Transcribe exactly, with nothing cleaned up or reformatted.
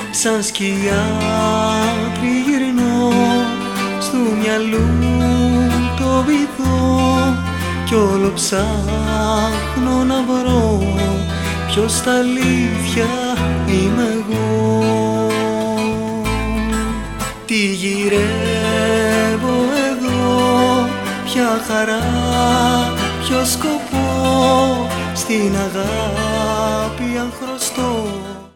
σαν σκιά τριγυρνώ στου μυαλού το βυθό κι όλο ψάχνω να βρω ποιος στα αλήθεια είμαι εγώ. Τι γυρεύω εδώ, ποια χαρά, ποιο σκοπό, στην αγάπη αν χρωστώ